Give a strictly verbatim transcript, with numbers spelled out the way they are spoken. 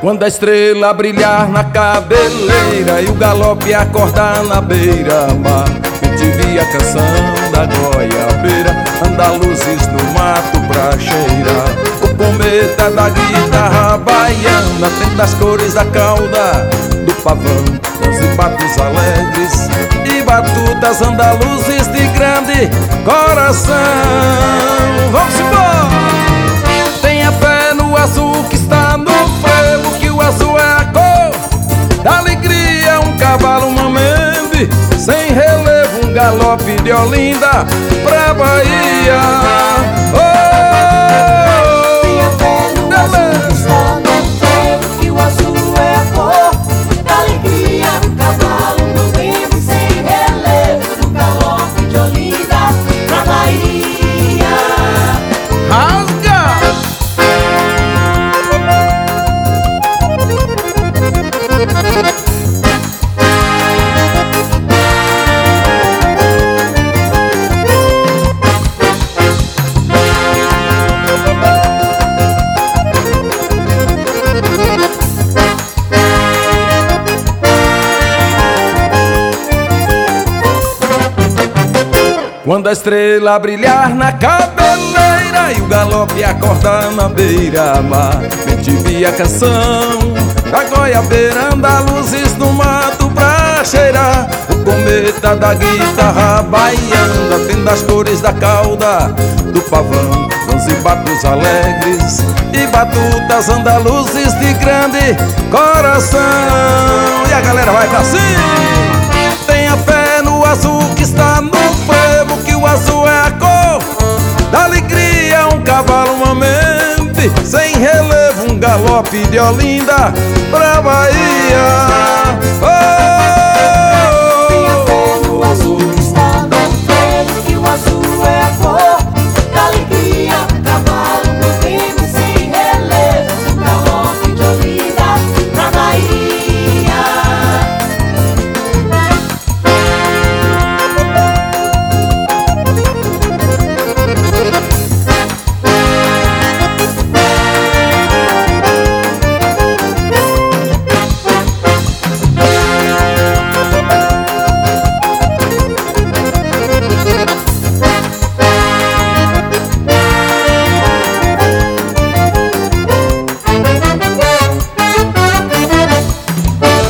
Quando a estrela brilhar na cabeleira e o galope acordar na beira-mar, eu te vi a canção da goiabeira, andaluzes no mato pra cheirar. O cometa da guitarra baiana, tendo as cores da cauda do pavão, os embates alegres e batutas andaluzes de grande coração. Vamos embora! Tenha fé no azul que está no frevo, que o azul é a cor da alegria. Um cavalo mamembe, sem relevo, um galope de Olinda pra Bahia. Oh, tenha fé no azul que está no frevo, que o azul é a cor da alegria. Um cavalo mamembe, sem relevo, um galope de Olinda pra Bahia. Rasga! Quando a estrela brilhar na cabeleira e o galope acordar na beira-mar, eu te vi a canção da goiabeira, andaluzes no mato pra cheirar. O cometa da guitarra baiana, tendo as cores da cauda do pavão, os embatos alegres e batutas andaluzes de grande coração. E a galera vai pra cima. Tenha fé no azul que está no frevo, que o azul é a cor da alegria. Um cavalo mamembe, sem relevo, um galope de Olinda pra Bahia.